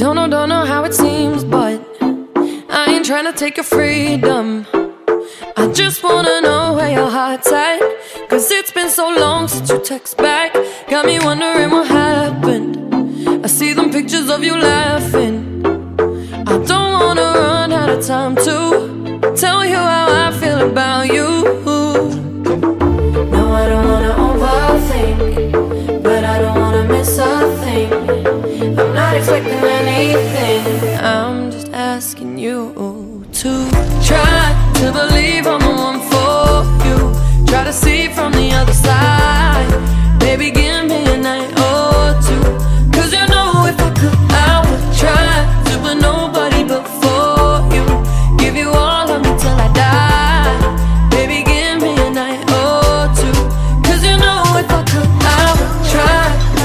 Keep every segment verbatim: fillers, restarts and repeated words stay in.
Don't know, don't know how it seems, but I ain't trying to take your freedom. I just wanna know where your heart's at, cause it's been so long since you text back. Got me wondering what happened. I see them pictures of you laughing. I don't wanna run out of time to tell you how I feel about you. No, I don't wanna overthink, but I don't wanna miss a thing. I'm not expecting anything, I'm just asking you to try to believe I'm the one for you. Try to see from the other side. Baby, give me a night or two, cause you know if I could, I would try to put nobody before you. Give you all of me till I die. Baby, give me a night or two, cause you know if I could, I would try.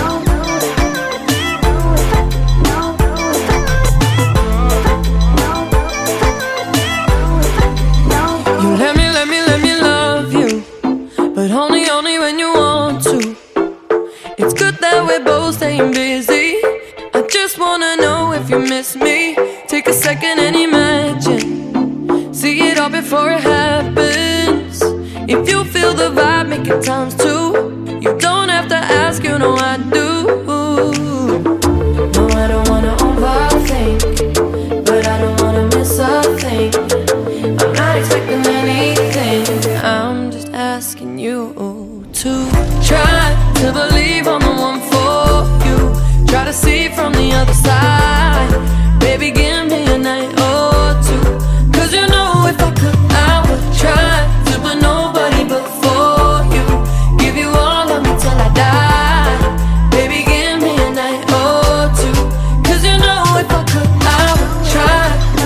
You let me, let me, let me love you, but only, only when you want to. It's good that we're both staying busy. I just wanna know if you miss me. Take a second and imagine. See it all before it happens. If you feel the vibe, make it times two. You don't have to ask, you know I do. No, I don't wanna overthink, but I don't wanna miss a thing. I'm not expecting anything, I'm just asking you to try to believe I'm the one for you. Try to see from the other side. Baby, give me a night or two, cause you know if I could, I would try to put nobody before you. Give you all of me till I die. Baby, give me a night or two, cause you know if I could, I would try.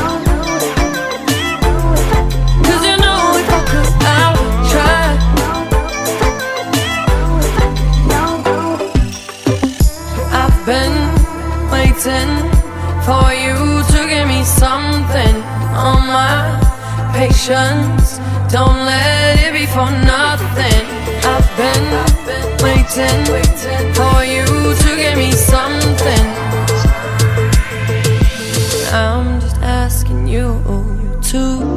Cause you know if I could, I would try. I've been waiting for you to give me something. On my patience, don't let it be for nothing. I've been waiting for you to give me something. I'm just asking you to